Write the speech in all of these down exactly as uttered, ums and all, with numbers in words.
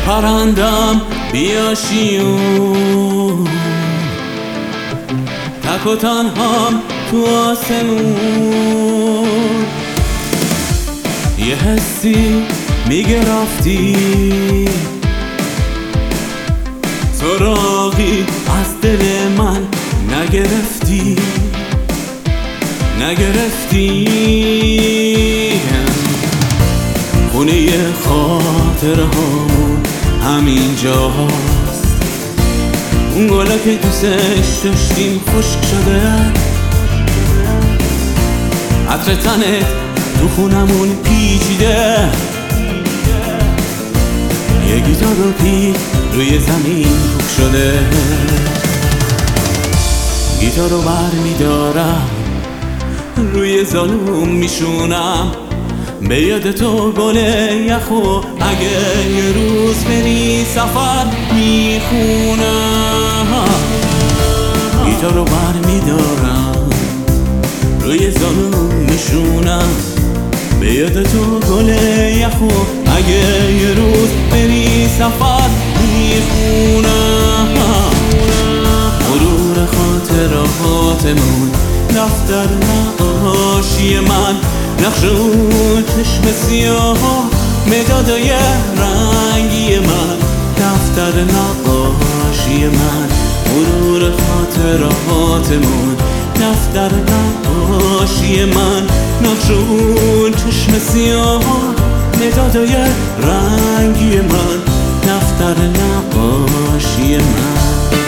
پرندم بیا شیون، تک و تنهام تو آسمون. یه حسی میگه رفتی، سراغی از دل من نگرفتی نگرفتی. خونه خاطر هامون همین جاست، اون گله که دوستش داشتیم خشک شده. عطر تنت تو خونمون پیچیده، یه گیتار رو پی روی زمین کوک شده. گیتار رو بر میدارم روی زانوم میشونم، به یاد تو گل یخو اگه یه روز بری سفر میخونم. گیتار رو بر میدارم روی زانوم میشونم، به یاد تو گل یخو اگه یه روز بری سفر میخونم. مرور خاطراتمون دفتر نقاشی من، نقش اون چشم سیاه مدادای رنگی من. دفتر نقاشی من، مرور خاطراتمون دفتر نقاشی من، نقش اون چشم سیاه مدادای رنگی من. دفتر نقاشی من.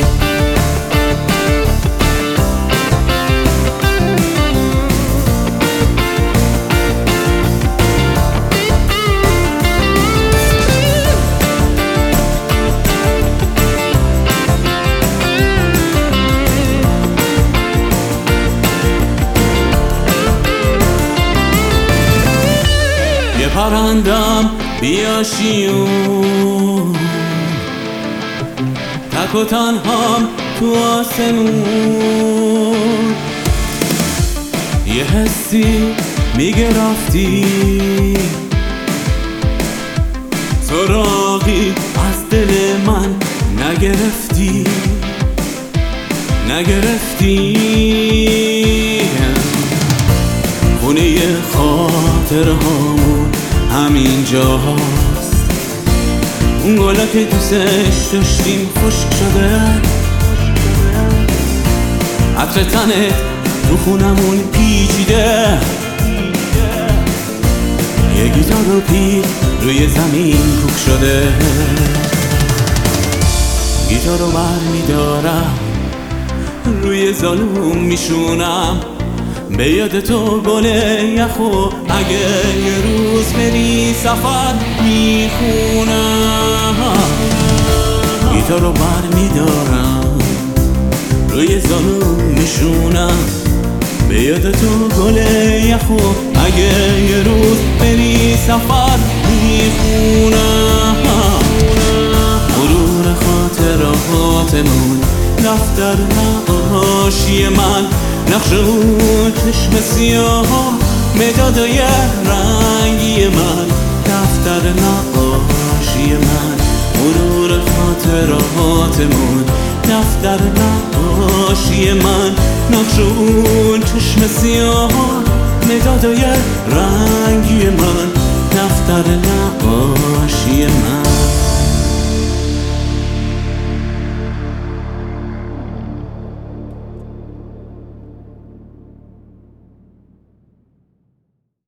پرندم بیا شیون، تک و تنهام تو آسمون. یه حسی میگه رفتی، سراغی از دل من نگرفتی نگرفتی. خونه خاطرهامون همین جاست، اون گله که دوستش داشتیم خشک شده. عطر تنت تو خونمون پیچیده، یه گیتار رو پی روی زمین کوک شده. گیتار رو بر میدارم روی زانوم میشونم، به یاد تو گل یخو اگه یه روز بری سفر میخونم. گیتار رو بر میدارم روی زانوم میشونم، به یاد تو گل یخو اگه یه روز بری سفر میخونم. مرور خاطراتمون دفتر نقاشی من، نقش اون چشم سیاه مدادای رنگی من. دفتر نقاشی من، مرور خاطراتمون دفتر نقاشی من، نقش اون چشم سیاه مدادای رنگی من. دفتر نقاشی من.